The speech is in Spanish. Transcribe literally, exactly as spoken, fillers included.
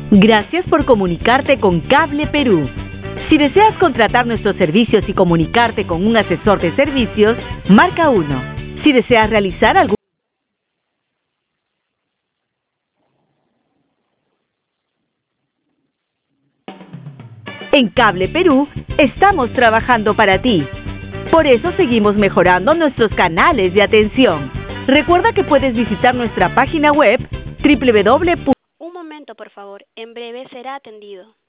Gracias por comunicarte con Cable Perú. Si deseas contratar nuestros servicios y comunicarte con un asesor de servicios, marca uno. Si deseas realizar algún En Cable Perú estamos trabajando para ti. Por eso seguimos mejorando nuestros canales de atención. Recuerda que puedes visitar nuestra página web doble u doble u doble u punto Un momento, por favor. En breve será atendido.